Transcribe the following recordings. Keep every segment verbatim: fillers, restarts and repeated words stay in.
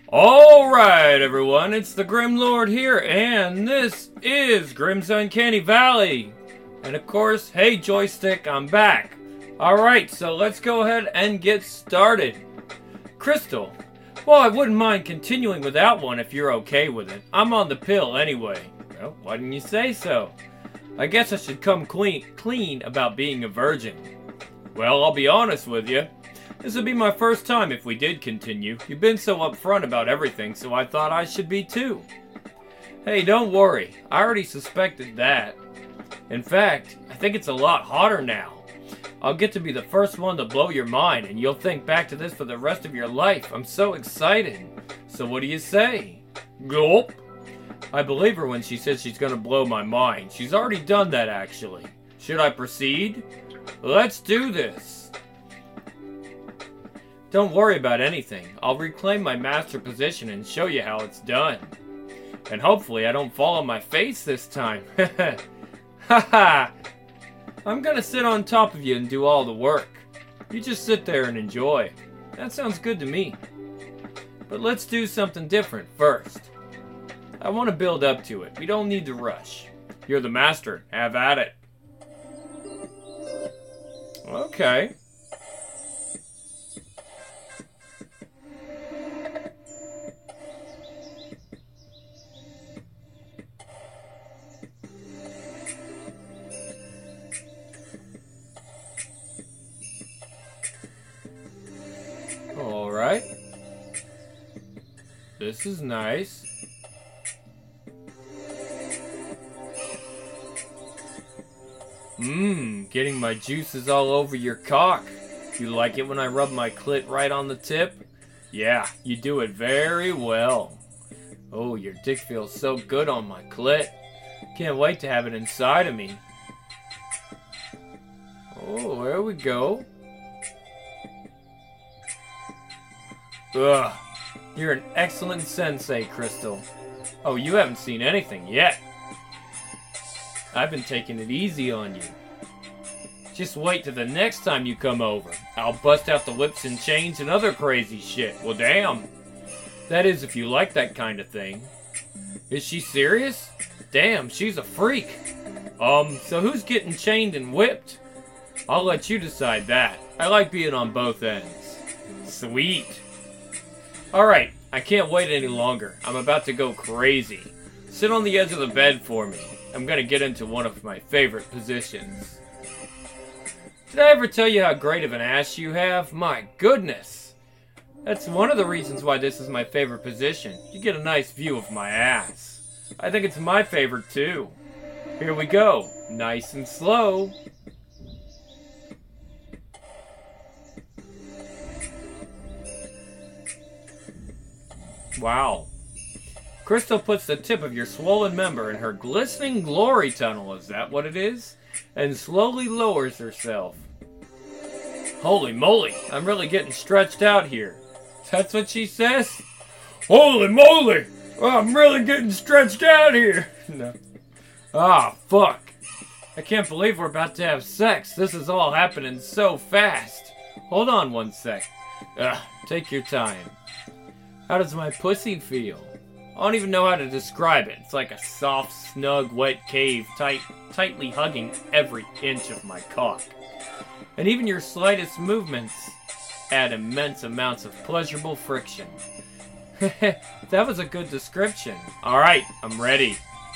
Alright everyone, it's the Grim Lord here, and this is Grim's Uncanny Valley. And of course, hey Joystick, I'm back. Alright, so let's go ahead and get started. Crystal, well, I wouldn't mind continuing without one if you're okay with it. I'm on the pill anyway. Well, why didn't you say so? I guess I should come clean, clean about being a virgin. Well, I'll be honest with you. This would be my first time if we did continue. You've been so upfront about everything, so I thought I should be too. Hey, don't worry. I already suspected that. In fact, I think it's a lot hotter now. I'll get to be the first one to blow your mind, and you'll think back to this for the rest of your life. I'm so excited. So what do you say? Gulp. I believe her when she says she's gonna blow my mind. She's already done that, actually. Should I proceed? Let's do this. Don't worry about anything. I'll reclaim my master position and show you how it's done. And hopefully I don't fall on my face this time. Haha! I'm gonna sit on top of you and do all the work. You just sit there and enjoy. That sounds good to me. But let's do something different first. I want to build up to it. We don't need to rush. You're the master. Have at it. Okay. Alright. This is nice. Mmm, getting my juices all over your cock. You like it when I rub my clit right on the tip? Yeah, you do it very well. Oh, your dick feels so good on my clit. Can't wait to have it inside of me. Oh, there we go. Ugh, you're an excellent sensei, Crystal. Oh, you haven't seen anything yet. I've been taking it easy on you. Just wait till the next time you come over. I'll bust out the whips and chains and other crazy shit. Well, damn. That is, if you like that kind of thing. Is she serious? Damn, she's a freak. Um, so who's getting chained and whipped? I'll let you decide that. I like being on both ends. Sweet. Alright, I can't wait any longer. I'm about to go crazy. Sit on the edge of the bed for me. I'm gonna get into one of my favorite positions. Did I ever tell you how great of an ass you have? My goodness! That's one of the reasons why this is my favorite position. You get a nice view of my ass. I think it's my favorite too. Here we go. Nice and slow. Wow. Crystal puts the tip of your swollen member in her glistening glory tunnel, is that what it is? And slowly lowers herself. Holy moly, I'm really getting stretched out here. That's what she says? Holy moly, I'm really getting stretched out here. No. Ah, fuck. I can't believe we're about to have sex. This is all happening so fast. Hold on one sec. Ugh, take your time. How does my pussy feel? I don't even know how to describe it. It's like a soft, snug, wet cave, tight, tightly hugging every inch of my cock. And even your slightest movements add immense amounts of pleasurable friction. That was a good description. Alright, I'm ready.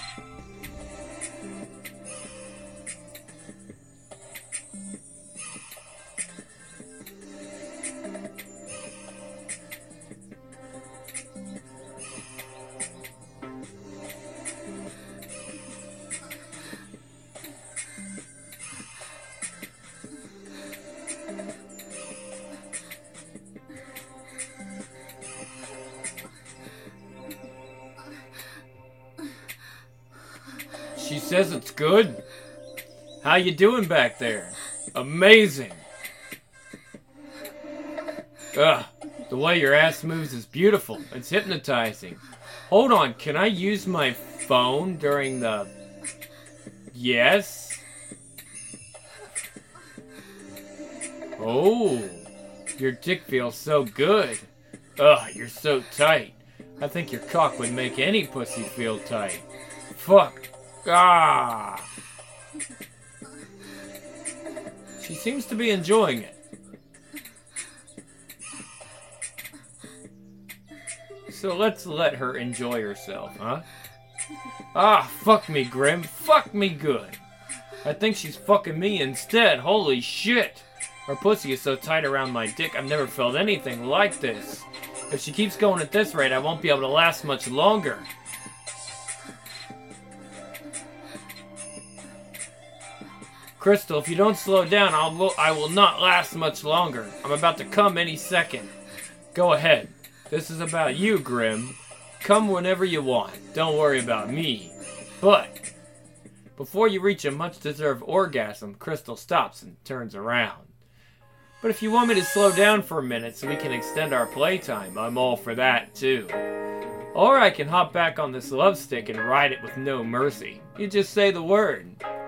She says it's good. How you doing back there? Amazing. Ugh, the way your ass moves is beautiful. It's hypnotizing. Hold on, can I use my phone during the... Yes? Oh, your dick feels so good. Ugh, you're so tight. I think your cock would make any pussy feel tight. Fuck. Ah. She seems to be enjoying it. So let's let her enjoy herself, huh? Ah, fuck me, Grim. Fuck me good. I think she's fucking me instead. Holy shit. Her pussy is so tight around my dick, I've never felt anything like this. If she keeps going at this rate, I won't be able to last much longer. Crystal, if you don't slow down, I'll, will, I will not last much longer. I'm about to come any second. Go ahead. This is about you, Grim. Come whenever you want. Don't worry about me. But before you reach a much-deserved orgasm, Crystal stops and turns around. But if you want me to slow down for a minute so we can extend our playtime, I'm all for that, too. Or I can hop back on this love stick and ride it with no mercy. You just say the word.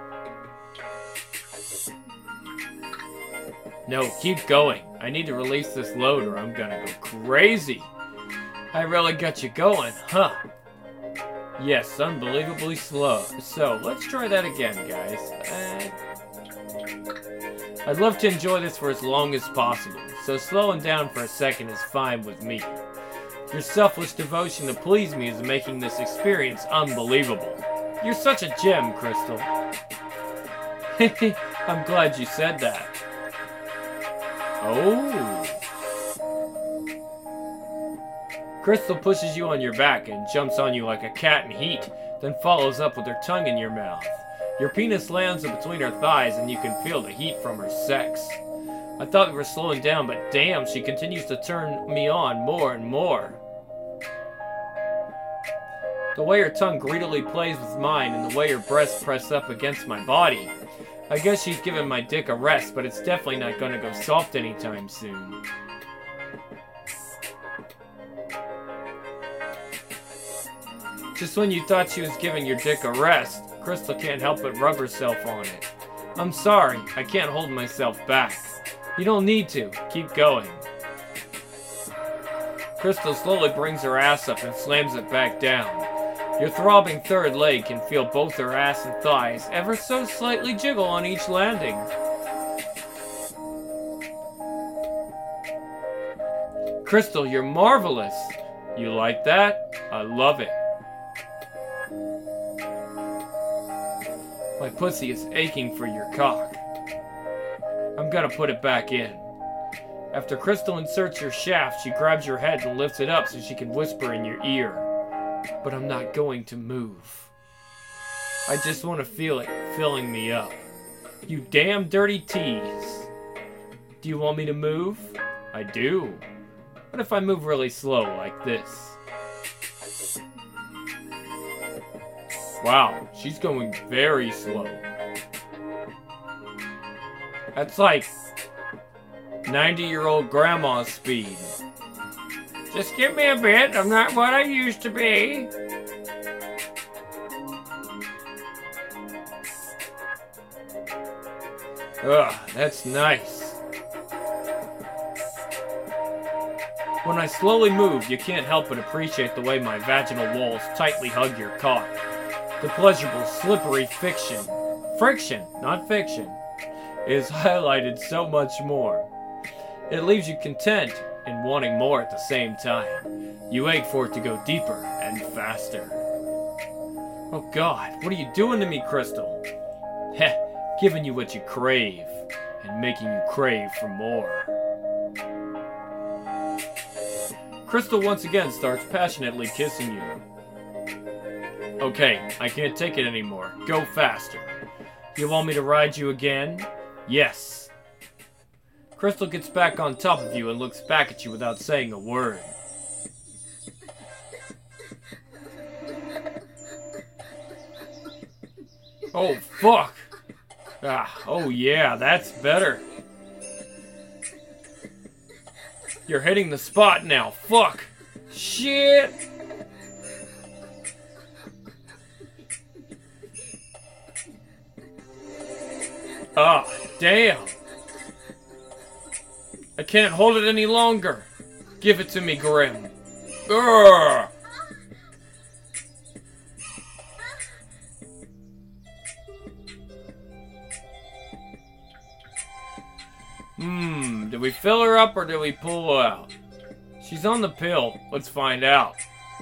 No, keep going. I need to release this load or I'm gonna go crazy. I really got you going, huh? Yes, unbelievably slow. So, let's try that again, guys. Uh, I'd love to enjoy this for as long as possible, so slowing down for a second is fine with me. Your selfless devotion to please me is making this experience unbelievable. You're such a gem, Crystal. I'm glad you said that. Oh. Crystal pushes you on your back and jumps on you like a cat in heat, then follows up with her tongue in your mouth. Your penis lands between her thighs and you can feel the heat from her sex. I thought we were slowing down, but damn, she continues to turn me on more and more. The way her tongue greedily plays with mine and the way her breasts press up against my body. I guess she's giving my dick a rest, but it's definitely not gonna go soft anytime soon. Just when you thought she was giving your dick a rest, Crystal can't help but rub herself on it. I'm sorry, I can't hold myself back. You don't need to. Keep going. Crystal slowly brings her ass up and slams it back down. Your throbbing third leg can feel both her ass and thighs ever so slightly jiggle on each landing. Crystal, you're marvelous. You like that? I love it. My pussy is aching for your cock. I'm gonna put it back in. After Crystal inserts her shaft, she grabs your head and lifts it up so she can whisper in your ear. But I'm not going to move. I just want to feel it filling me up. You damn dirty tease. Do you want me to move? I do. What if I move really slow like this? Wow, she's going very slow. That's like ninety-year-old grandma's speed. Just give me a bit, I'm not what I used to be. Ugh, that's nice. When I slowly move, you can't help but appreciate the way my vaginal walls tightly hug your cock. The pleasurable, slippery fiction, friction, not fiction, is highlighted so much more. It leaves you content and wanting more at the same time. You ache for it to go deeper and faster. Oh God, what are you doing to me, Crystal? Heh, giving you what you crave, and making you crave for more. Crystal once again starts passionately kissing you. Okay, I can't take it anymore. Go faster. You want me to ride you again? Yes. Crystal gets back on top of you and looks back at you without saying a word. Oh, fuck. Ah, oh yeah, that's better. You're hitting the spot now. Fuck. Shit. Ah, damn. I can't hold it any longer. Give it to me, Grim. Urgh. Hmm, did we fill her up or did we pull her out? She's on the pill. Let's find out.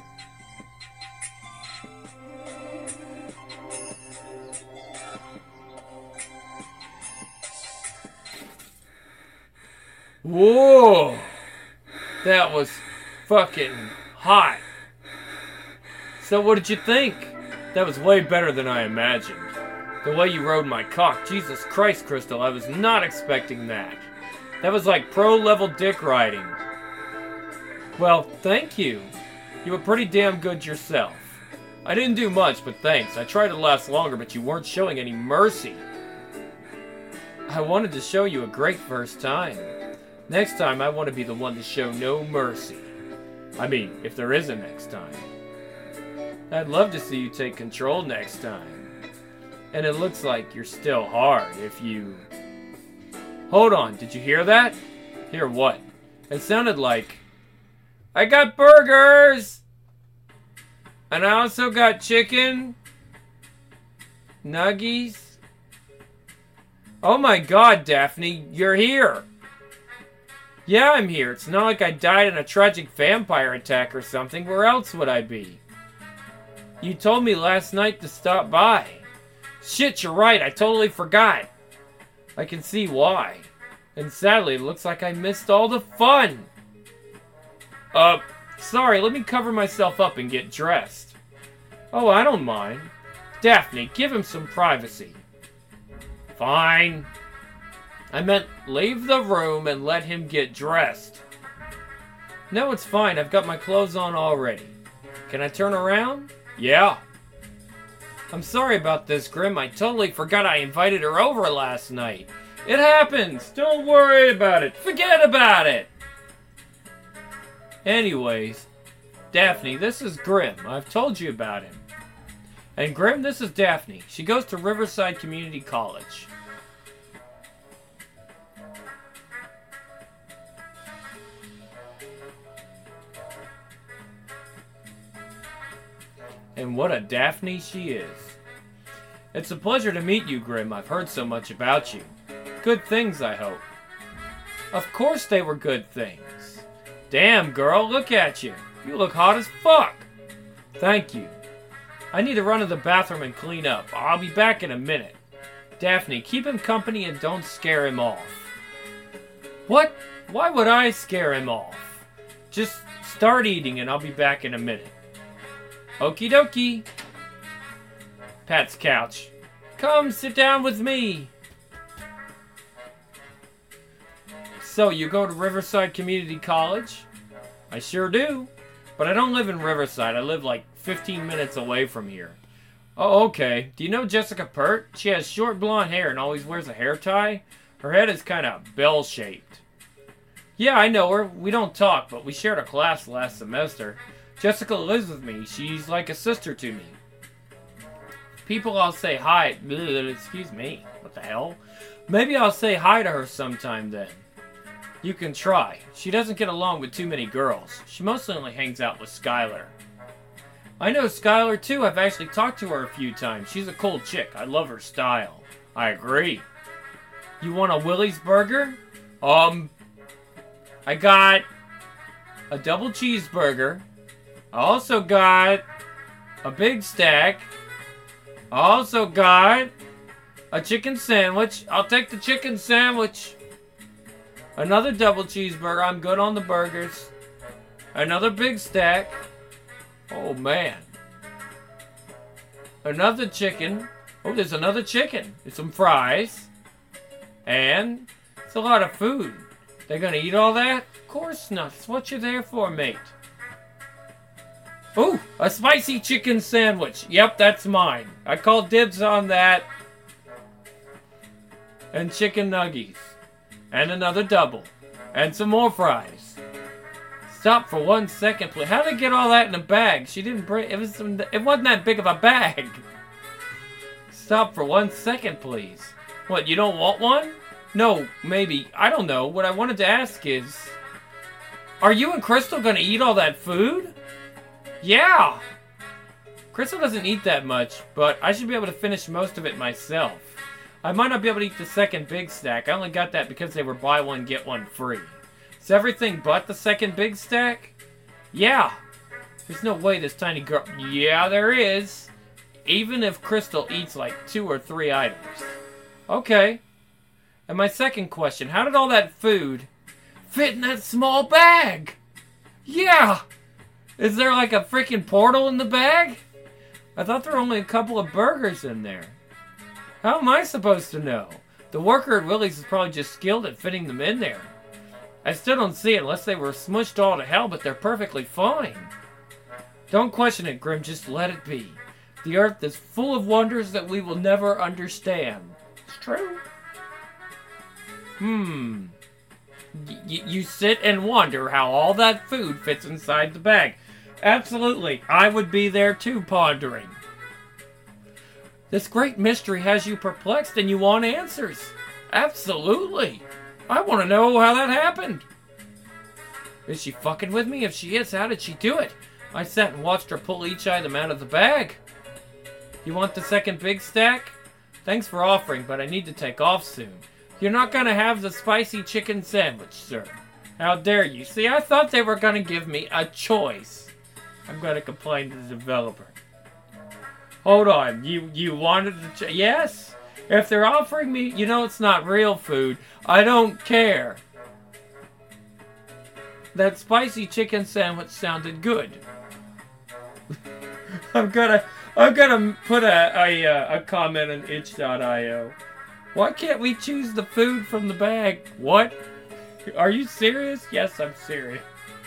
Whoa! That was fucking hot. So what did you think? That was way better than I imagined. The way you rode my cock. Jesus Christ, Crystal, I was not expecting that. That was like pro-level dick riding. Well, thank you. You were pretty damn good yourself. I didn't do much, but thanks. I tried to last longer, but you weren't showing any mercy. I wanted to show you a great first time. Next time, I want to be the one to show no mercy. I mean, if there is a next time. I'd love to see you take control next time. And it looks like you're still hard if you... Hold on, did you hear that? Hear what? It sounded like... I got burgers! And I also got chicken... Nuggies... Oh my god, Daphne, you're here! Yeah, I'm here. It's not like I died in a tragic vampire attack or something. Where else would I be? You told me last night to stop by. Shit, you're right. I totally forgot. I can see why. And sadly, it looks like I missed all the fun. Uh, sorry. Let me cover myself up and get dressed. Oh, I don't mind. Daphne, give him some privacy. Fine. I meant leave the room and let him get dressed. No, it's fine. I've got my clothes on already. Can I turn around? Yeah. I'm sorry about this, Grim. I totally forgot I invited her over last night. It happens. Don't worry about it. Forget about it. Anyways, Daphne, this is Grim. I've told you about him. And Grim, this is Daphne. She goes to Riverside Community College. And what a Daphne she is. It's a pleasure to meet you, Grim. I've heard so much about you. Good things, I hope. Of course they were good things. Damn, girl, look at you. You look hot as fuck. Thank you. I need to run to the bathroom and clean up. I'll be back in a minute. Daphne, keep him company and don't scare him off. What? Why would I scare him off? Just start eating and I'll be back in a minute. Okie dokie. Pat's couch. Come sit down with me. So, you go to Riverside Community College? I sure do. But I don't live in Riverside. I live like fifteen minutes away from here. Oh, okay. Do you know Jessica Pert? She has short blonde hair and always wears a hair tie. Her head is kind of bell-shaped. Yeah, I know her. We don't talk, but we shared a class last semester. Jessica lives with me. She's like a sister to me. People I'll say hi... Excuse me. What the hell? Maybe I'll say hi to her sometime then. You can try. She doesn't get along with too many girls. She mostly only hangs out with Skylar. I know Skylar too. I've actually talked to her a few times. She's a cool chick. I love her style. I agree. You want a Willie's burger? Um... I got... a double cheeseburger. I also got a big stack. I also got a chicken sandwich. I'll take the chicken sandwich. Another double cheeseburger. I'm good on the burgers. Another big stack. Oh, man. Another chicken. Oh, there's another chicken. There's some fries. And it's a lot of food. They're gonna eat all that? Of course not. It's what you're there for, mate. Ooh, a spicy chicken sandwich. Yep, that's mine. I call dibs on that. And chicken nuggies. And another double. And some more fries. Stop for one second, please. How did they get all that in a bag? She didn't bring... It, was, it wasn't that big of a bag. Stop for one second, please. What, you don't want one? No, maybe. I don't know. What I wanted to ask is... Are you and Crystal gonna eat all that food? Yeah! Crystal doesn't eat that much, but I should be able to finish most of it myself. I might not be able to eat the second big stack. I only got that because they were buy one, get one free. Is everything but the second big stack? Yeah. There's no way this tiny girl... Yeah, there is. Even if Crystal eats like two or three items. Okay. And my second question, how did all that food fit in that small bag? Yeah. Is there like a freaking portal in the bag? I thought there were only a couple of burgers in there. How am I supposed to know? The worker at Willie's is probably just skilled at fitting them in there. I still don't see it unless they were smushed all to hell, but they're perfectly fine. Don't question it, Grim, just let it be. The earth is full of wonders that we will never understand. It's true. Hmm. Y- you sit and wonder how all that food fits inside the bag. Absolutely. I would be there too, pondering. This great mystery has you perplexed and you want answers. Absolutely. I want to know how that happened. Is she fucking with me? If she is, how did she do it? I sat and watched her pull each item out of the bag. You want the second big stack? Thanks for offering, but I need to take off soon. You're not going to have the spicy chicken sandwich, sir. How dare you? See, I thought they were going to give me a choice. I'm going to complain to the developer. Hold on. You you wanted to... Ch- yes? If they're offering me... You know it's not real food. I don't care. That spicy chicken sandwich sounded good. I'm gonna... I'm gonna put a, a, a comment on itch dot i o. Why can't we choose the food from the bag? What? Are you serious? Yes, I'm serious.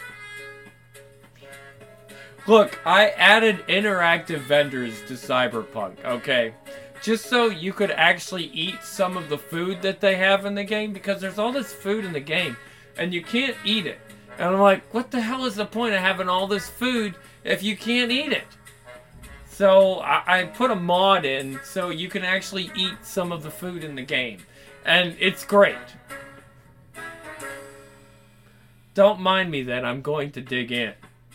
Look, I added interactive vendors to Cyberpunk, okay? Just so you could actually eat some of the food that they have in the game, because there's all this food in the game, and you can't eat it. And I'm like, what the hell is the point of having all this food if you can't eat it? So I, I put a mod in so you can actually eat some of the food in the game. And it's great. Don't mind me then, I'm going to dig in.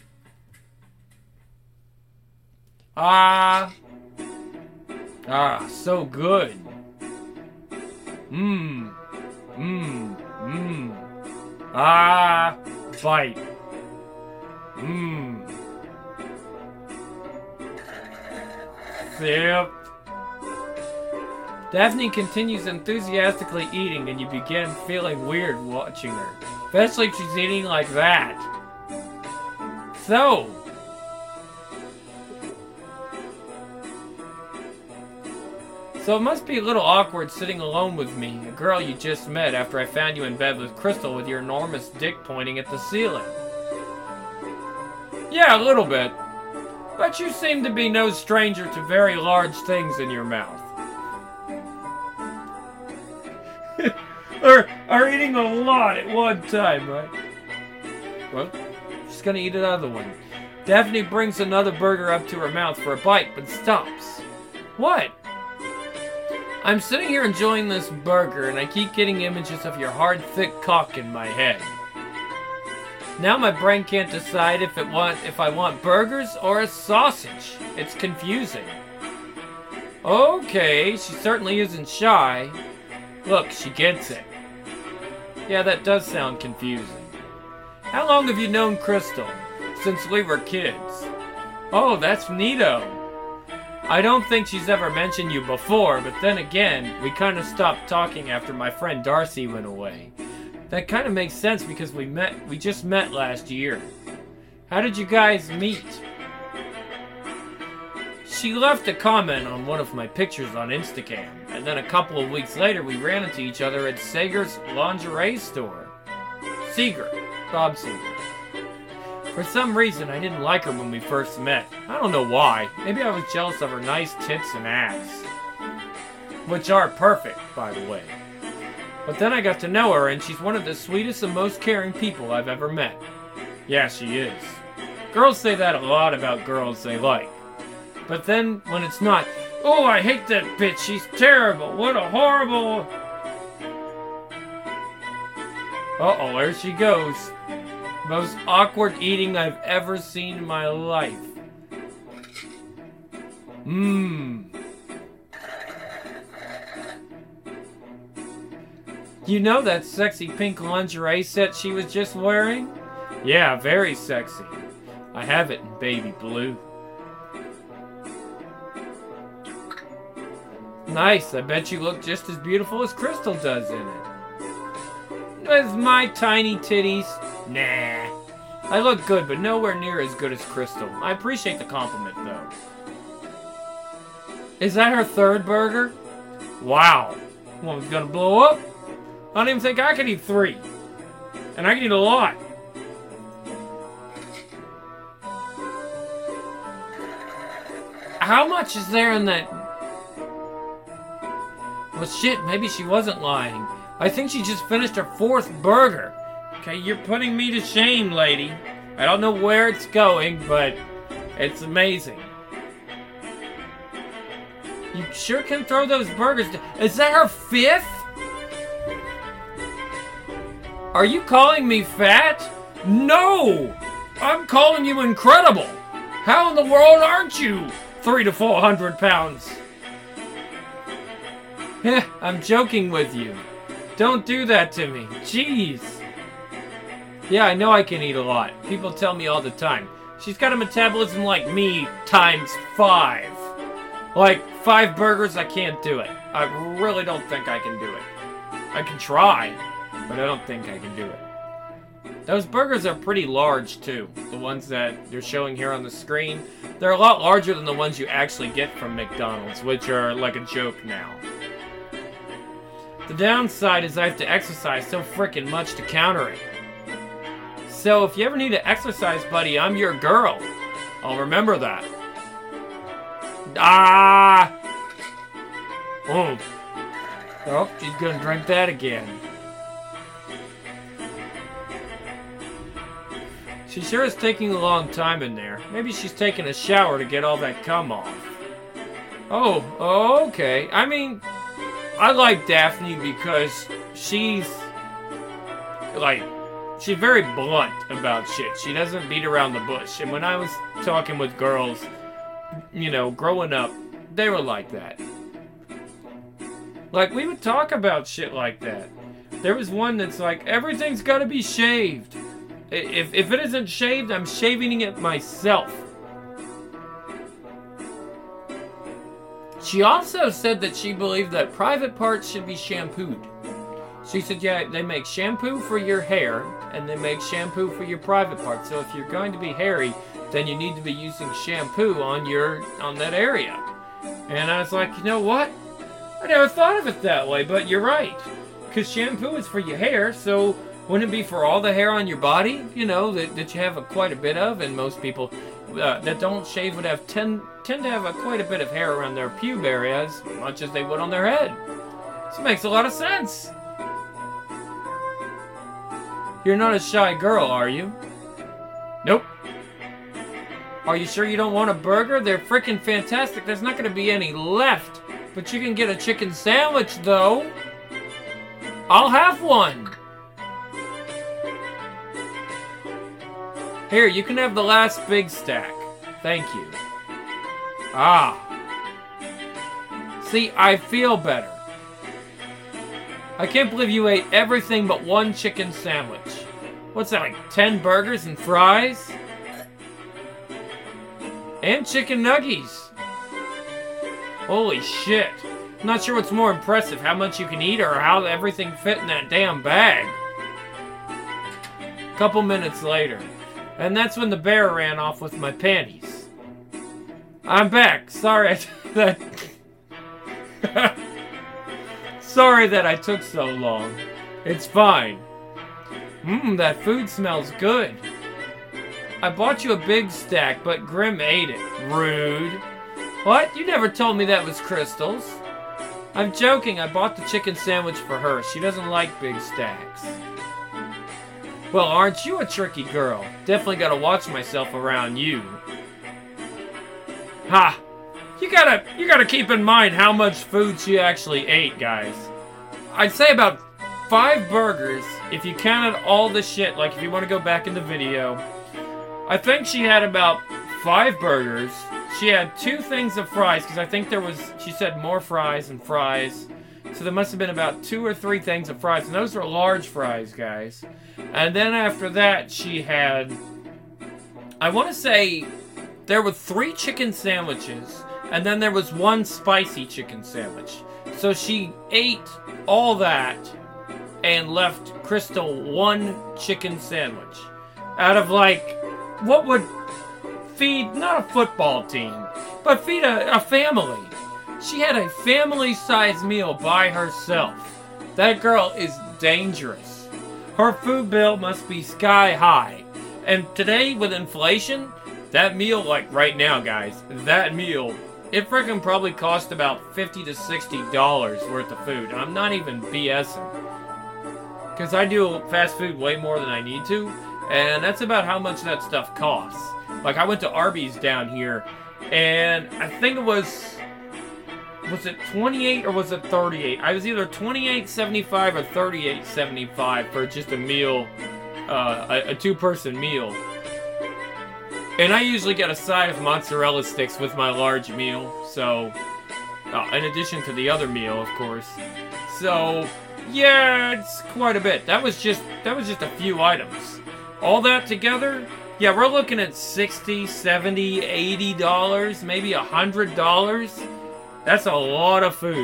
Ah. Ah, so good. Mmm. Mmm. Mmm. Ah. Bite. Mmm. Yep. Daphne continues enthusiastically eating and you begin feeling weird watching her. Especially if she's eating like that. So. So it must be a little awkward sitting alone with me, a girl you just met after I found you in bed with Crystal with your enormous dick pointing at the ceiling. Yeah, a little bit. But you seem to be no stranger to very large things in your mouth. or, or eating a lot at one time, right? Well, just gonna eat another one. Daphne brings another burger up to her mouth for a bite, but stops. What? I'm sitting here enjoying this burger, and I keep getting images of your hard, thick cock in my head. Now my brain can't decide if it want if I want burgers or a sausage. It's confusing. Okay, she certainly isn't shy. Look, she gets it. Yeah, that does sound confusing. How long have you known Crystal? Since we were kids. Oh, that's neato. I don't think she's ever mentioned you before, but then again, we kind of stopped talking after my friend Darcy went away. That kind of makes sense because we met, we just met last year. How did you guys meet? She left a comment on one of my pictures on Instagram, and then a couple of weeks later we ran into each other at Sager's lingerie store. Seeger. Bob Seeger. For some reason, I didn't like her when we first met. I don't know why. Maybe I was jealous of her nice tits and ass. Which are perfect, by the way. But then I got to know her, and she's one of the sweetest and most caring people I've ever met. Yeah, she is. Girls say that a lot about girls they like. But then, when it's not, oh, I hate that bitch, she's terrible, what a horrible... Uh-oh, there she goes. Most awkward eating I've ever seen in my life. Mmm. You know that sexy pink lingerie set she was just wearing? Yeah, very sexy. I have it in baby blue. Nice, I bet you look just as beautiful as Crystal does in it. With my tiny titties? Nah. I look good, but nowhere near as good as Crystal. I appreciate the compliment, though. Is that her third burger? Wow. One's gonna blow up? I don't even think I could eat three. And I can eat a lot. How much is there in that? Well, shit, maybe she wasn't lying. I think she just finished her fourth burger. Okay, you're putting me to shame, lady. I don't know where it's going, but it's amazing. You sure can throw those burgers down. Is that her fifth? Are you calling me fat? No! I'm calling you incredible! How in the world aren't you three to four hundred pounds? Heh, I'm joking with you. Don't do that to me. Jeez. Yeah, I know I can eat a lot. People tell me all the time. She's got a metabolism like me times five. Like, five burgers, I can't do it. I really don't think I can do it. I can try, but I don't think I can do it. Those burgers are pretty large, too. The ones that they're showing here on the screen. They're a lot larger than the ones you actually get from McDonald's, which are like a joke now. The downside is I have to exercise so frickin' much to counter it. So if you ever need to exercise, buddy, I'm your girl. I'll remember that. Ah! Oh. Oh, she's gonna drink that again. She sure is taking a long time in there. Maybe she's taking a shower to get all that cum off. Oh, oh, okay. I mean, I like Daphne because she's, like, she's very blunt about shit. She doesn't beat around the bush. And when I was talking with girls, you know, growing up, they were like that. Like, we would talk about shit like that. There was one that's like, everything's gotta be shaved. If, if it isn't shaved, I'm shaving it myself. She also said that she believed that private parts should be shampooed. She said, yeah, they make shampoo for your hair, and they make shampoo for your private parts. So if you're going to be hairy, then you need to be using shampoo on your on that area. And I was like, you know what? I never thought of it that way, but you're right. Because shampoo is for your hair, so wouldn't it be for all the hair on your body, you know, that, that you have a, quite a bit of? And most people uh, that don't shave would have tend, tend to have a, quite a bit of hair around their pube area as much as they would on their head. This makes a lot of sense. You're not a shy girl, are you? Nope. Are you sure you don't want a burger? They're freaking fantastic. There's not going to be any left. But you can get a chicken sandwich, though. I'll have one. Here, you can have the last big stack. Thank you. Ah. See, I feel better. I can't believe you ate everything but one chicken sandwich. What's that, like ten burgers and fries? And chicken nuggies. Holy shit. I'm not sure what's more impressive, how much you can eat or how everything fit in that damn bag. Couple minutes later. And that's when the bear ran off with my panties. I'm back. Sorry that... Sorry that I took so long. It's fine. Mmm, that food smells good. I bought you a big stack, but Grim ate it. Rude. What? You never told me that was Crystal's. I'm joking. I bought the chicken sandwich for her. She doesn't like big stacks. Well, aren't you a tricky girl? Definitely gotta watch myself around you. Ha! You gotta, you gotta keep in mind how much food she actually ate, guys. I'd say about five burgers, if you counted all the shit, like if you want to go back in the video. I think she had about five burgers. She had two things of fries, because I think there was, she said more fries and fries. So there must have been about two or three things of fries. And those were large fries, guys. And then after that, she had... I want to say there were three chicken sandwiches. And then there was one spicy chicken sandwich. So she ate all that and left Crystal one chicken sandwich. Out of like, what would feed, not a football team, but feed a, a family. She had a family-sized meal by herself. That girl is dangerous. Her food bill must be sky high. And today, with inflation, that meal, like right now, guys, that meal, it frickin' probably cost about fifty to sixty dollars worth of food. I'm not even BSing. Because I do fast food way more than I need to, and that's about how much that stuff costs. Like, I went to Arby's down here, and I think it was... Was it twenty-eight or was it thirty-eight? I was either twenty-eight seventy-five or thirty-eight seventy-five for just a meal, uh, a, a two-person meal. And I usually get a side of mozzarella sticks with my large meal, so, uh, in addition to the other meal, of course. So, yeah, it's quite a bit. That was just, that was just a few items. All that together, yeah, we're looking at sixty, seventy, eighty dollars, maybe one hundred dollars. That's a lot of food.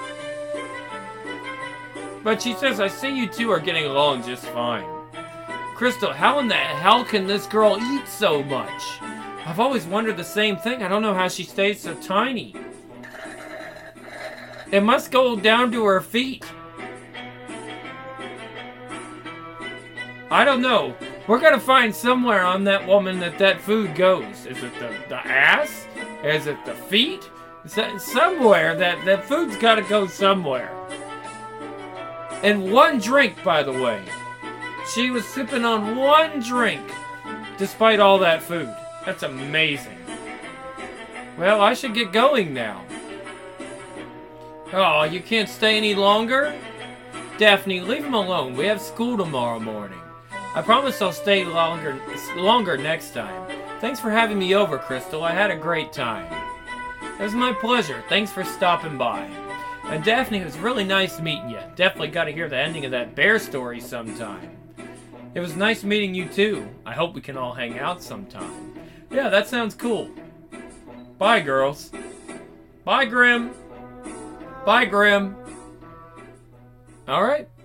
But she says, I see you two are getting along just fine. Crystal, how in the hell can this girl eat so much? I've always wondered the same thing. I don't know how she stays so tiny. It must go down to her feet. I don't know. We're gonna find somewhere on that woman that that food goes. Is it the, the ass? Is it the feet? Somewhere, that, that food's gotta go somewhere. And one drink, by the way. She was sipping on one drink, despite all that food. That's amazing. Well, I should get going now. Oh, you can't stay any longer? Daphne, leave him alone. We have school tomorrow morning. I promise I'll stay longer, longer next time. Thanks for having me over, Crystal. I had a great time. It was my pleasure. Thanks for stopping by. And Daphne, it was really nice meeting you. Definitely got to hear the ending of that bear story sometime. It was nice meeting you too. I hope we can all hang out sometime. Yeah, that sounds cool. Bye, girls. Bye, Grim. Bye, Grim. Alright.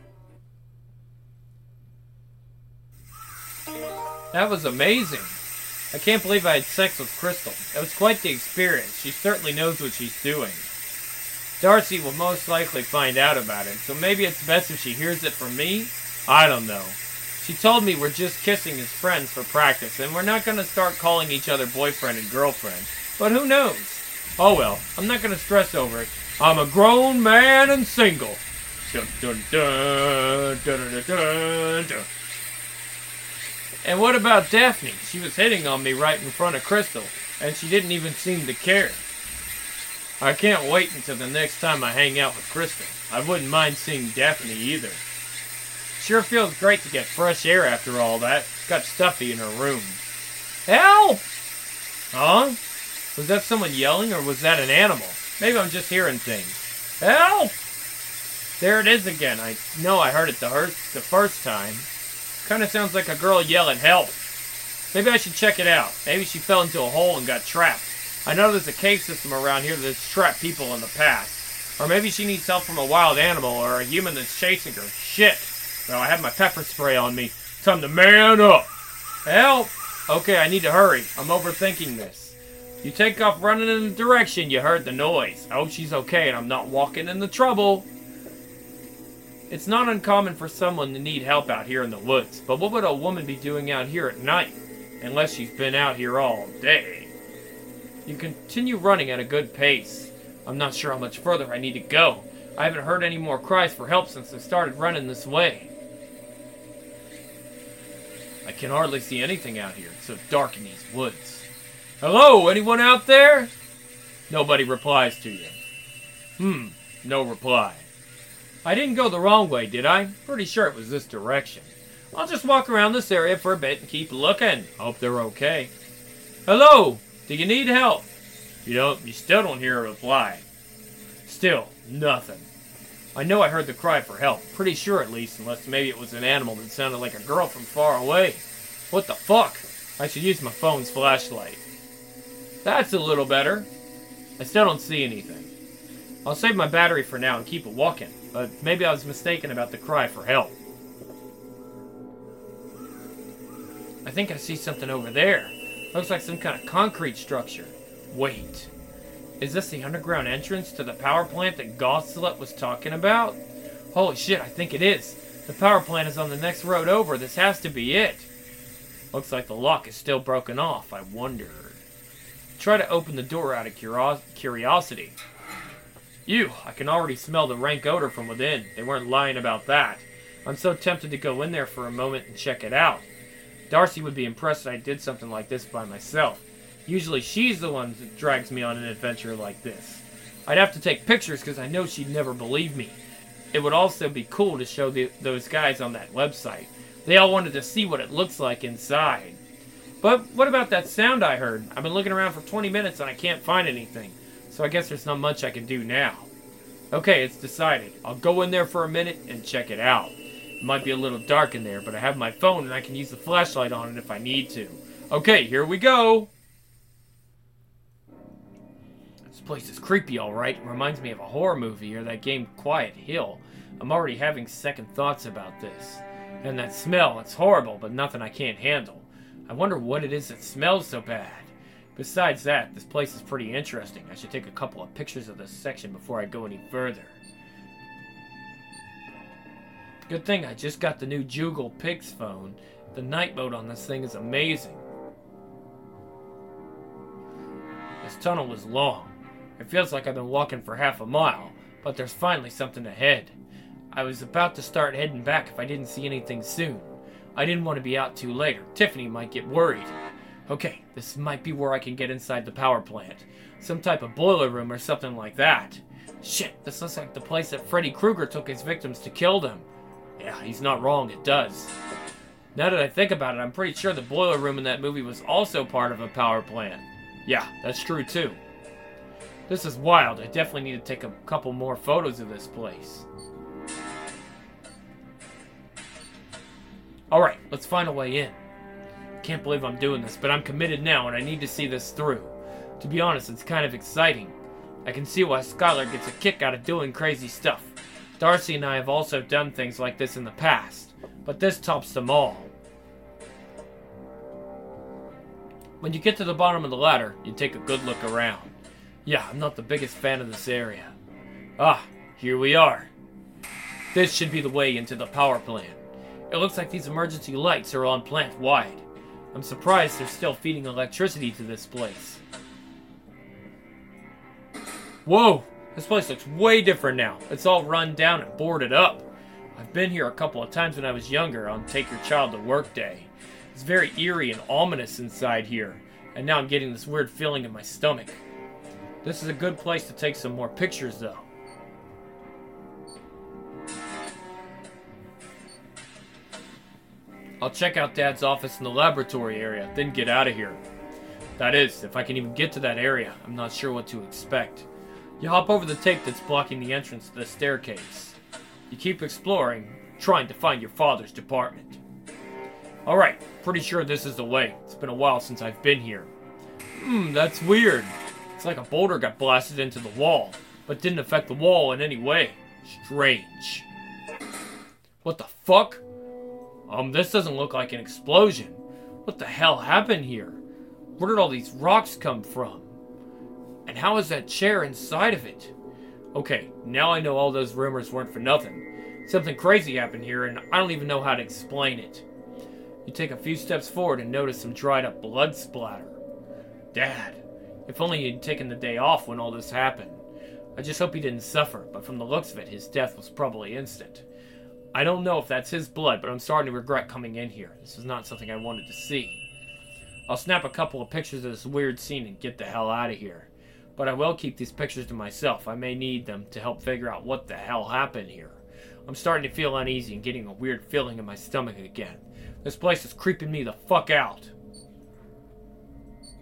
That was amazing. I can't believe I had sex with Crystal. It was quite the experience. She certainly knows what she's doing. Darcy will most likely find out about it, so maybe it's best if she hears it from me? I don't know. She told me we're just kissing as friends for practice, and we're not going to start calling each other boyfriend and girlfriend. But who knows? Oh well, I'm not going to stress over it. I'm a grown man and single. Dun, dun, dun, dun, dun, dun, dun. And what about Daphne? She was hitting on me right in front of Crystal, and she didn't even seem to care. I can't wait until the next time I hang out with Crystal. I wouldn't mind seeing Daphne either. Sure feels great to get fresh air after all that. Got stuffy in her room. Help! Huh? Was that someone yelling, or was that an animal? Maybe I'm just hearing things. Help! There it is again. I know I heard it the, the first time. Kind of sounds like a girl yelling help. Maybe I should check it out. Maybe she fell into a hole and got trapped. I know there's a cave system around here that's trapped people in the past. Or maybe she needs help from a wild animal or a human that's chasing her. Shit. Well, I have my pepper spray on me. Time to man up. Help. Okay, I need to hurry. I'm overthinking this. You take off running in the direction you heard the noise. I hope she's okay and I'm not walking into trouble. It's not uncommon for someone to need help out here in the woods, but what would a woman be doing out here at night? Unless she's been out here all day. You continue running at a good pace. I'm not sure how much further I need to go. I haven't heard any more cries for help since I started running this way. I can hardly see anything out here. It's so dark in these woods. Hello, anyone out there? Nobody replies to you. Hmm, no reply. I didn't go the wrong way, did I? Pretty sure it was this direction. I'll just walk around this area for a bit and keep looking. Hope they're okay. Hello, do you need help? You don't, you still don't hear a reply. Still, nothing. I know I heard the cry for help. Pretty sure at least, unless maybe it was an animal that sounded like a girl from far away. What the fuck? I should use my phone's flashlight. That's a little better. I still don't see anything. I'll save my battery for now and keep it walking, but maybe I was mistaken about the cry for help. I think I see something over there. Looks like some kind of concrete structure. Wait. Is this the underground entrance to the power plant that Gothslut was talking about? Holy shit, I think it is. The power plant is on the next road over. This has to be it. Looks like the lock is still broken off. I wonder. Try to open the door out of curi- curiosity. Ew, I can already smell the rank odor from within. They weren't lying about that. I'm so tempted to go in there for a moment and check it out. Darcy would be impressed that I did something like this by myself. Usually she's the one that drags me on an adventure like this. I'd have to take pictures because I know she'd never believe me. It would also be cool to show the, those guys on that website. They all wanted to see what it looks like inside. But what about that sound I heard? I've been looking around for twenty minutes and I can't find anything. So I guess there's not much I can do now. Okay, it's decided. I'll go in there for a minute and check it out. It might be a little dark in there, but I have my phone and I can use the flashlight on it if I need to. Okay, here we go! This place is creepy, alright. It reminds me of a horror movie or that game Quiet Hill. I'm already having second thoughts about this. And that smell, it's horrible, but nothing I can't handle. I wonder what it is that smells so bad. Besides that, this place is pretty interesting. I should take a couple of pictures of this section before I go any further. Good thing I just got the new Jugal Pix phone. The night mode on this thing is amazing. This tunnel is long. It feels like I've been walking for half a mile, but there's finally something ahead. I was about to start heading back if I didn't see anything soon. I didn't want to be out too late or Tiffany might get worried. Okay, this might be where I can get inside the power plant. Some type of boiler room or something like that. Shit, this looks like the place that Freddy Krueger took his victims to kill them. Yeah, he's not wrong, it does. Now that I think about it, I'm pretty sure the boiler room in that movie was also part of a power plant. Yeah, that's true too. This is wild. I definitely need to take a couple more photos of this place. Alright, let's find a way in. Can't believe I'm doing this, but I'm committed now and I need to see this through. To be honest, it's kind of exciting. I can see why Skylar gets a kick out of doing crazy stuff. Darcy and I have also done things like this in the past, but this tops them all. When you get to the bottom of the ladder, you take a good look around. Yeah, I'm not the biggest fan of this area. Ah, here we are. This should be the way into the power plant. It looks like these emergency lights are on plant-wide. I'm surprised they're still feeding electricity to this place. Whoa! This place looks way different now. It's all run down and boarded up. I've been here a couple of times when I was younger on Take Your Child to Work Day. It's very eerie and ominous inside here, and now I'm getting this weird feeling in my stomach. This is a good place to take some more pictures, though. I'll check out Dad's office in the laboratory area, then get out of here. That is, if I can even get to that area. I'm not sure what to expect. You hop over the tape that's blocking the entrance to the staircase. You keep exploring, trying to find your father's department. Alright, pretty sure this is the way. It's been a while since I've been here. Hmm, that's weird. It's like a boulder got blasted into the wall, but didn't affect the wall in any way. Strange. What the fuck? Um, this doesn't look like an explosion. What the hell happened here? Where did all these rocks come from? And how is that chair inside of it? Okay, now I know all those rumors weren't for nothing. Something crazy happened here, and I don't even know how to explain it. You take a few steps forward and notice some dried up blood splatter. Dad, if only he'd taken the day off when all this happened. I just hope he didn't suffer, but from the looks of it, his death was probably instant. I don't know if that's his blood, but I'm starting to regret coming in here. This is not something I wanted to see. I'll snap a couple of pictures of this weird scene and get the hell out of here. But I will keep these pictures to myself. I may need them to help figure out what the hell happened here. I'm starting to feel uneasy and getting a weird feeling in my stomach again. This place is creeping me the fuck out.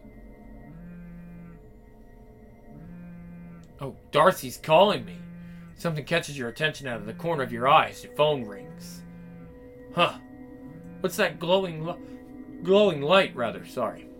Oh, Darcy's calling me. Something catches your attention out of the corner of your eye as your phone rings. Huh. What's that glowing li- glowing light, rather, sorry.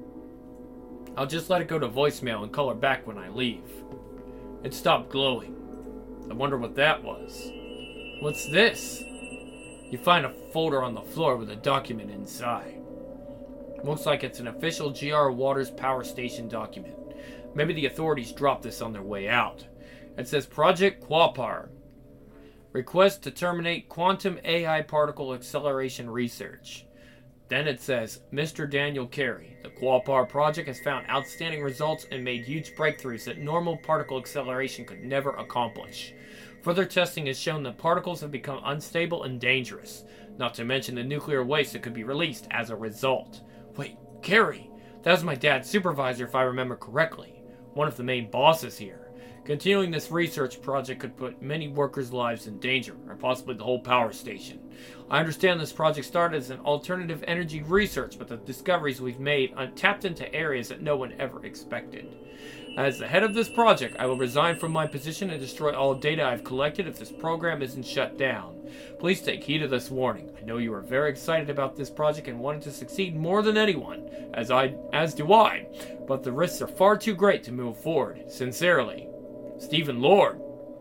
I'll just let it go to voicemail and call her back when I leave. It stopped glowing. I wonder what that was. What's this? You find a folder on the floor with a document inside. Looks like it's an official G R Waters Power Station document. Maybe the authorities dropped this on their way out. It says Project Quapar. Request to terminate quantum A I particle acceleration research. Then it says, Mister Daniel Carey, the Quapar project has found outstanding results and made huge breakthroughs that normal particle acceleration could never accomplish. Further testing has shown that particles have become unstable and dangerous, not to mention the nuclear waste that could be released as a result. Wait, Carey? That was my dad's supervisor if I remember correctly. One of the main bosses here. Continuing this research project could put many workers' lives in danger, or possibly the whole power station. I understand this project started as an alternative energy research, but the discoveries we've made tapped into areas that no one ever expected. As the head of this project, I will resign from my position and destroy all data I've collected if this program isn't shut down. Please take heed of this warning. I know you are very excited about this project and want it to succeed more than anyone, as I, as do I, but the risks are far too great to move forward. Sincerely, Stephen Lord.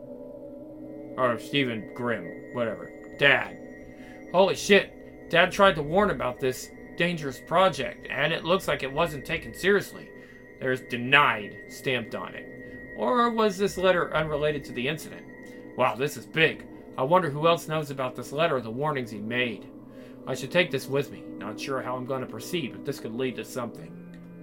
Or Stephen Grimm. Whatever. Dad. Holy shit. Dad tried to warn about this dangerous project, and it looks like it wasn't taken seriously. There's denied stamped on it. Or was this letter unrelated to the incident? Wow, this is big. I wonder who else knows about this letter or the warnings he made. I should take this with me. Not sure how I'm going to proceed, but this could lead to something.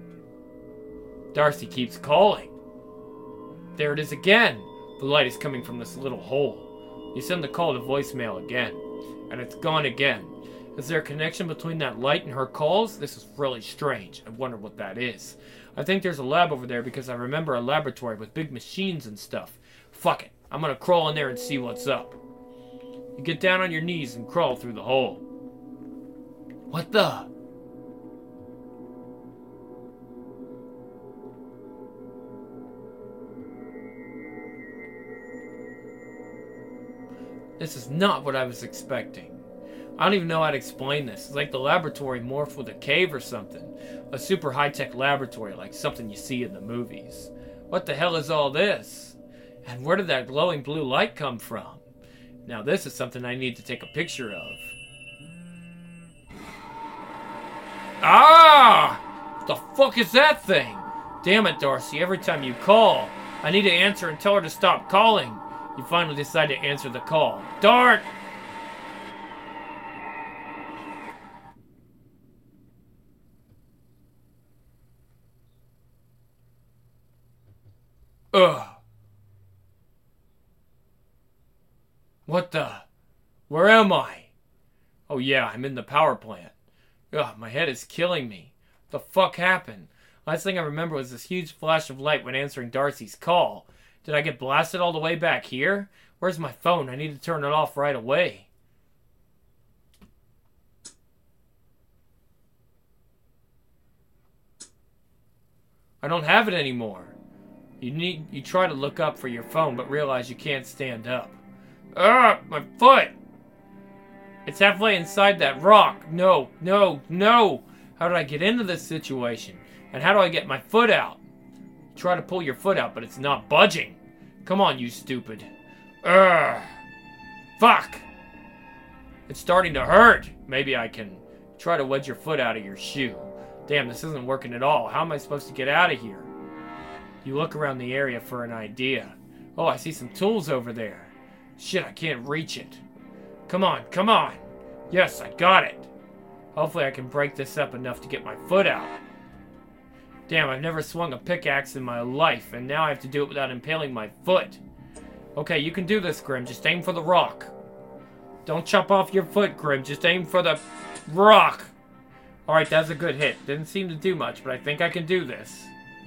Darcy keeps calling. There it is again. The light is coming from this little hole. You send the call to voicemail again, and it's gone again. Is there a connection between that light and her calls? This is really strange. I wonder what that is. I think there's a lab over there because I remember a laboratory with big machines and stuff. Fuck it. I'm gonna crawl in there and see what's up. You get down on your knees and crawl through the hole. What the? This is not what I was expecting. I don't even know how to explain this. It's like the laboratory morphed with a cave or something. A super high-tech laboratory, like something you see in the movies. What the hell is all this? And where did that glowing blue light come from? Now this is something I need to take a picture of. Ah! What the fuck is that thing? Damn it, Darcy. Every time you call, I need to answer and tell her to stop calling. You finally decide to answer the call. Dart! Ugh. What the? Where am I? Oh yeah, I'm in the power plant. Ugh, my head is killing me. What the fuck happened? Last thing I remember was this huge flash of light when answering Darcy's call. Did I get blasted all the way back here? Where's my phone? I need to turn it off right away. I don't have it anymore. You need you try to look up for your phone, but realize you can't stand up. Ah, my foot! It's halfway inside that rock. No, no, no! How did I get into this situation? And how do I get my foot out? Try to pull your foot out, but it's not budging. Come on, you stupid. Ugh. Fuck! It's starting to hurt. Maybe I can try to wedge your foot out of your shoe. Damn, this isn't working at all. How am I supposed to get out of here? You look around the area for an idea. Oh, I see some tools over there. Shit, I can't reach it. Come on, come on. Yes, I got it. Hopefully I can break this up enough to get my foot out. Damn, I've never swung a pickaxe in my life, and now I have to do it without impaling my foot. Okay, you can do this, Grim. Just aim for the rock. Don't chop off your foot, Grim. Just aim for the rock. Alright, that's a good hit. Didn't seem to do much, but I think I can do this.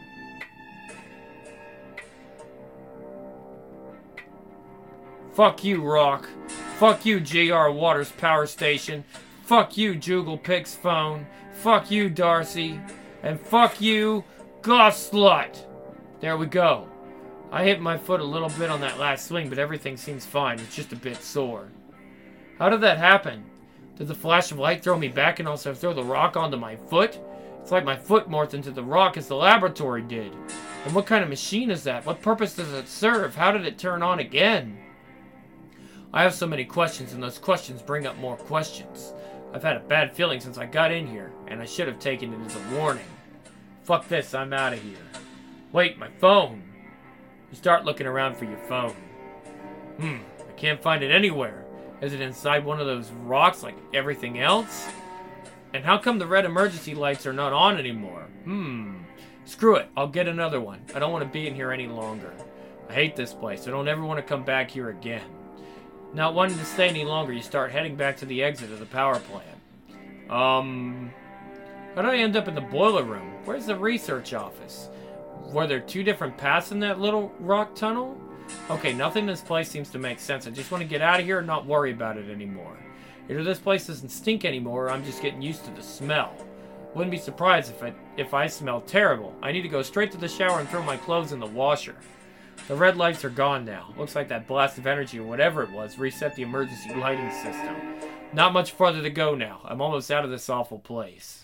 Fuck you, rock. Fuck you, G R Waters Power Station. Fuck you, Joogle Pig's phone. Fuck you, Darcy. And fuck you, Goth Slut. There we go. I hit my foot a little bit on that last swing, but everything seems fine. It's just a bit sore. How did that happen? Did the flash of light throw me back and also throw the rock onto my foot? It's like my foot morphed into the rock as the laboratory did. And what kind of machine is that? What purpose does it serve? How did it turn on again? I have so many questions, and those questions bring up more questions. I've had a bad feeling since I got in here, and I should have taken it as a warning. Fuck this, I'm out of here. Wait, my phone! You start looking around for your phone. Hmm, I can't find it anywhere. Is it inside one of those rocks like everything else? And how come the red emergency lights are not on anymore? Hmm. Screw it, I'll get another one. I don't want to be in here any longer. I hate this place. I don't ever want to come back here again. Not wanting to stay any longer, you start heading back to the exit of the power plant. Um... How did I end up in the boiler room? Where's the research office? Were there two different paths in that little rock tunnel? Okay, nothing in this place seems to make sense. I just want to get out of here and not worry about it anymore. Either this place doesn't stink anymore, or I'm just getting used to the smell. Wouldn't be surprised if I, if I smell terrible. I need to go straight to the shower and throw my clothes in the washer. The red lights are gone now. Looks like that blast of energy or whatever it was reset the emergency lighting system. Not much farther to go now. I'm almost out of this awful place.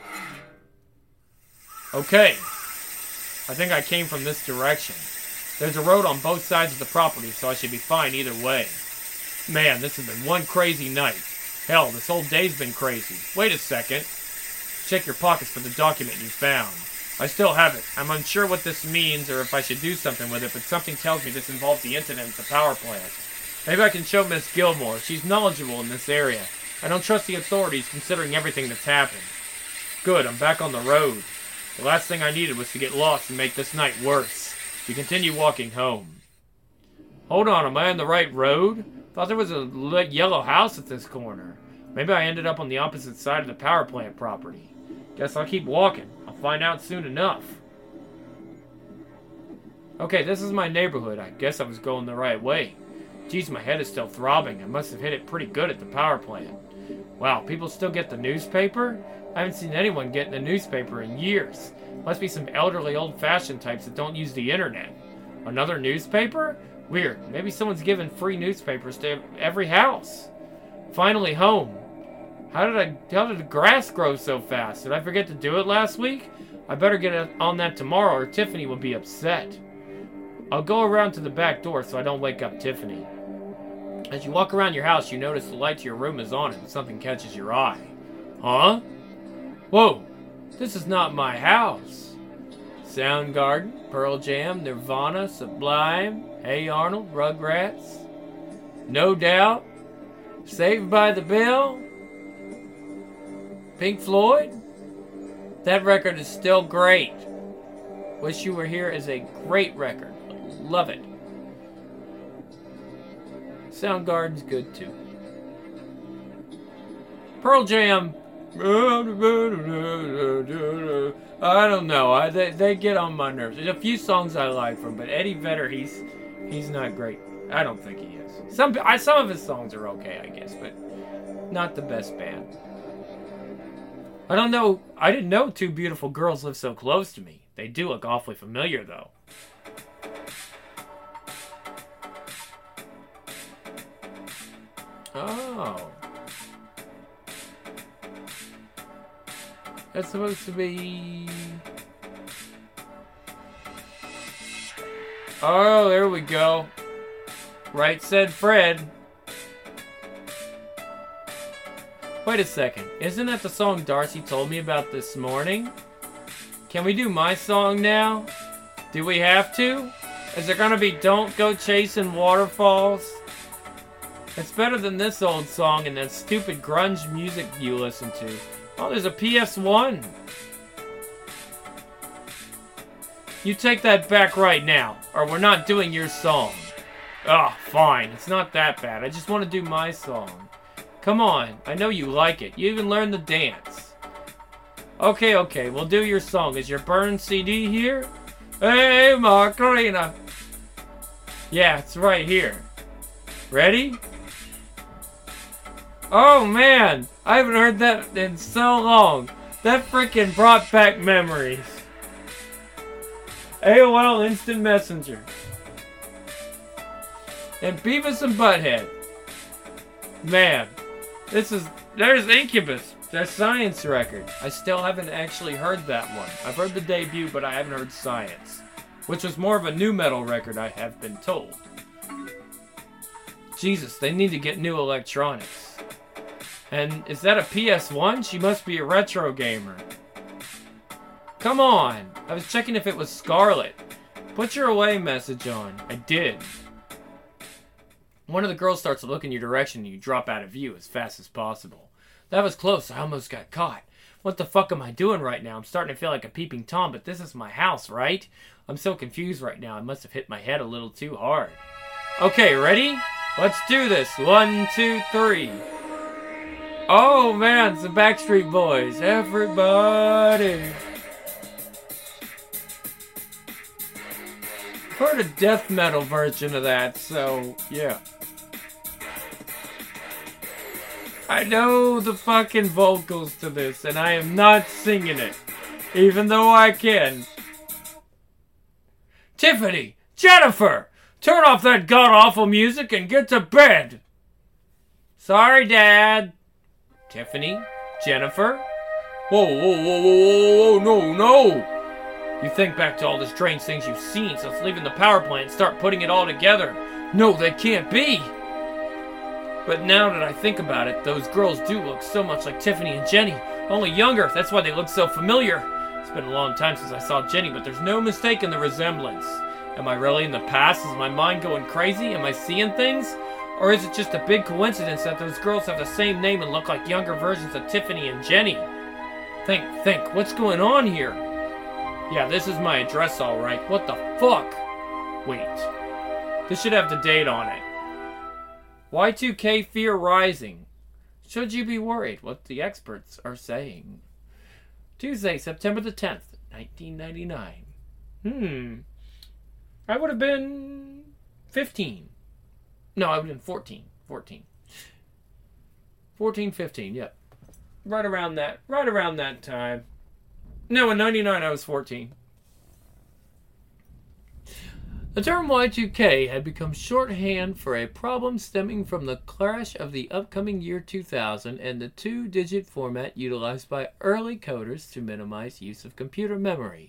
Okay. I think I came from this direction. There's a road on both sides of the property, so I should be fine either way. Man, this has been one crazy night. Hell, this whole day's been crazy. Wait a second. Check your pockets for the document you found. I still have it. I'm unsure what this means or if I should do something with it, but something tells me this involves the incident at the power plant. Maybe I can show Miss Gilmore. She's knowledgeable in this area. I don't trust the authorities considering everything that's happened. Good, I'm back on the road. The last thing I needed was to get lost and make this night worse. We continue walking home. Hold on, am I on the right road? Thought there was a lit yellow house at this corner. Maybe I ended up on the opposite side of the power plant property. Guess I'll keep walking. I'll find out soon enough. Okay, this is my neighborhood. I guess I was going the right way. Geez, my head is still throbbing. I must have hit it pretty good at the power plant. Wow, people still get the newspaper? I haven't seen anyone getting a newspaper in years. Must be some elderly old-fashioned types that don't use the internet. Another newspaper? Weird. Maybe someone's giving free newspapers to every house. Finally home. How did I, how did the grass grow so fast? Did I forget to do it last week? I better get on that tomorrow or Tiffany will be upset. I'll go around to the back door so I don't wake up Tiffany. As you walk around your house, you notice the light to your room is on and something catches your eye. Huh? Whoa! This is not my house. Soundgarden, Pearl Jam, Nirvana, Sublime, Hey Arnold, Rugrats, No Doubt, Saved by the Bell, Pink Floyd. That record is still great. Wish You Were Here is a great record. Love it. Soundgarden's good too. Pearl Jam. I don't know. I, they, they get on my nerves. There's a few songs I like from, but Eddie Vedder, he's he's not great. I don't think he is. Some I, some of his songs are okay, I guess, but not the best band. I don't know. I didn't know Two Beautiful Girls Live So Close to Me. They do look awfully familiar, though. Oh. That's supposed to be... Oh, there we go. Right said Fred. Wait a second. Isn't that the song Darcy told me about this morning? Can we do my song now? Do we have to? Is there gonna be Don't Go Chasing Waterfalls? It's better than this old song and that stupid grunge music you listen to. Oh, there's a P S one. You take that back right now, or we're not doing your song. Oh, fine. It's not that bad. I just want to do my song. Come on. I know you like it. You even learned the dance. Okay, okay. We'll do your song. Is your burn C D here? Hey, Macarena. Yeah, it's right here. Ready? Oh, man. I haven't heard that in so long. That freaking brought back memories. A O L Instant Messenger. and Beavis and Butthead. Man, this is... There's Incubus, their Science record. I still haven't actually heard that one. I've heard the debut, but I haven't heard Science, which was more of a nu metal record, I have been told. Jesus, they need to get new electronics. And is that a P S one? She must be a retro gamer. Come on! I was checking if it was Scarlet. Put your away message on. I did. One of the girls starts to look in your direction and you drop out of view as fast as possible. That was close. I almost got caught. What the fuck am I doing right now? I'm starting to feel like a peeping Tom, but this is my house, right? I'm so confused right now. I must have hit my head a little too hard. Okay, ready? Let's do this. One, two, three. Oh man, it's the Backstreet Boys. Everybody. I've heard a death metal version of that, so yeah. I know the fucking vocals to this, and I am not singing it, even though I can. Tiffany! Jennifer! Turn off that god-awful music and get to bed! Sorry, Dad. Tiffany? Jennifer? Whoa, whoa, whoa, whoa, whoa, whoa, no, no! You think back to all the strange things you've seen since leaving the power plant and start putting it all together. No, they can't be! But now that I think about it, those girls do look so much like Tiffany and Jenny. Only younger, that's why they look so familiar. It's been a long time since I saw Jenny, but there's no mistaking the resemblance. Am I really in the past? Is my mind going crazy? Am I seeing things? Or is it just a big coincidence that those girls have the same name and look like younger versions of Tiffany and Jenny? Think, think, what's going on here? Yeah, this is my address alright. What the fuck? Wait. This should have the date on it. Y two K fear rising. Should you be worried? What the experts are saying. Tuesday, September the tenth, nineteen ninety-nine. Hmm. I would have been fifteen. No, I would have been fourteen. fourteen. fourteen, fifteen, yep. Right around that. Right around that time. No, in ninety-nine I was fourteen. The term Y two K had become shorthand for a problem stemming from the clash of the upcoming year two thousand and the two-digit format utilized by early coders to minimize use of computer memory.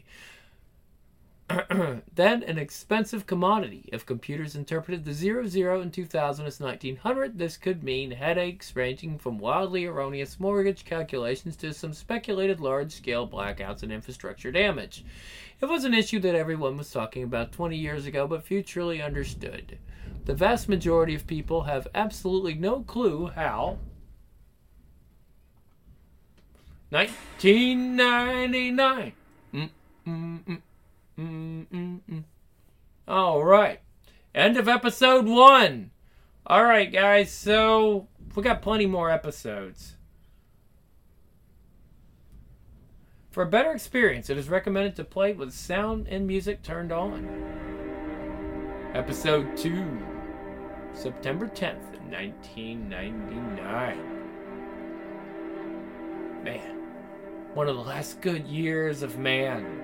Then an expensive commodity. If computers interpreted the zero zero in two thousand as nineteen hundred, this could mean headaches ranging from wildly erroneous mortgage calculations to some speculated large-scale blackouts and infrastructure damage. It was an issue that everyone was talking about twenty years ago, but few truly understood. The vast majority of people have absolutely no clue how nineteen ninety-nine. Mm, mm, mm. Mm-mm-mm. All right. End of episode one. All right, guys. So we got plenty more episodes. For a better experience, it is recommended to play with sound and music turned on. Episode two. September tenth, nineteen ninety-nine. Man. One of the last good years of man.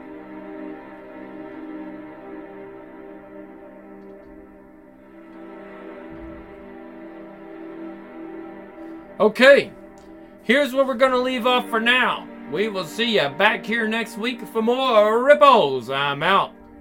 Okay, here's where we're going to leave off for now. We will see you back here next week for more Ripples. I'm out.